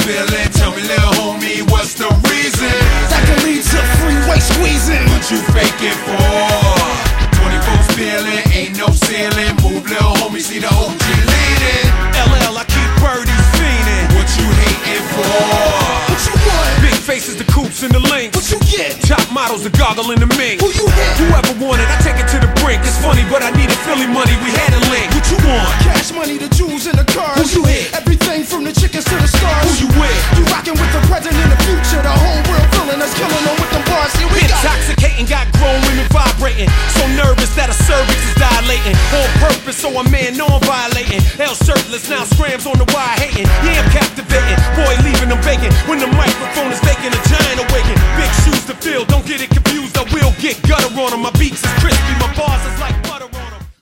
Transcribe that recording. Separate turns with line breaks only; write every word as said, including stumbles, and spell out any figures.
spilling. Tell me, little homie, what's the reason?
That can lead to freeway squeezing.
What you faking for? twenty-four spilling, ain't no ceiling. Move, little homie, see the O G leading.
L L, I keep birdies fiending.
What you hating for?
What you want?
Big faces, the coops and the links.
What you get?
Top models, the goggle and the mink.
Who you hit?
Whoever wanted, I take it to the brink. It's funny, but I needed Philly money, we had a link. What you want?
Cash money, the jewels and the cars.
Who you hit?
Everything from the chickens to the stars.
Who you with?
You rockin' with the present and the future. The whole world feeling us, killing them with them bars. Here we go.
Intoxicating, got grown women vibrating. So nervous that a cervix is dilating. On purpose, so a man know I'm violating. Hell shirtless, now scrams on the wire hating. Yeah, I'm captivating, boy leaving them vacant. When the microphone is vacant, a giant awaken. Big shoes to fill, don't get it confused, I will get gutter on them. My beats is crispy, my bars is like butter.